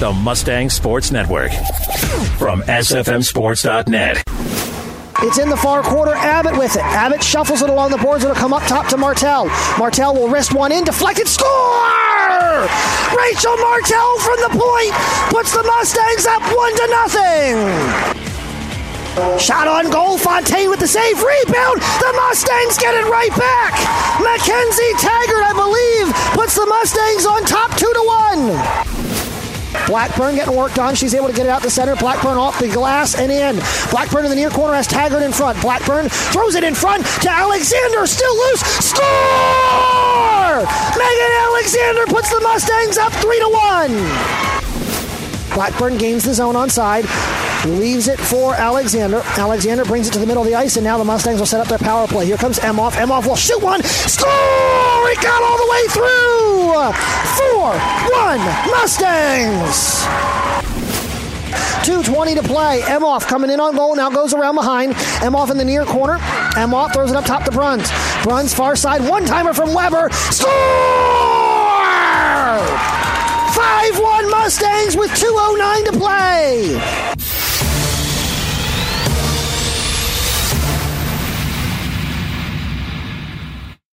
the Mustang Sports Network. From SFMSports.net. It's in the far quarter. Abbott with it. Abbott shuffles it along the boards. It'll come up top to Martell. Martell will wrist one in. Deflected. Score! Rachel Martell from the point puts the Mustangs up 1-0. Shot on goal. Fontaine with the save. Rebound. The Mustangs get it right back. Mackenzie Taggart, I believe, puts the Mustangs on top 2-1. Blackburn getting worked on. She's able to get it out the center. Blackburn off the glass and in. Blackburn in the near corner has Taggart in front. Blackburn throws it in front to Alexander. Still loose. Score! Megan Alexander puts the Mustangs up 3-1. Blackburn gains the zone onside. Leaves it for Alexander. Alexander brings it to the middle of the ice, and now the Mustangs will set up their power play. Here comes Emhoff. Emhoff will shoot one. Score! It got all the way through! 4-1 Mustangs! 2:20 to play. Emhoff coming in on goal. Now goes around behind. Emhoff in the near corner. Emhoff throws it up top to Bruns. Bruns far side. One-timer from Weber. Score! 5-1 Mustangs with 2:09 to play.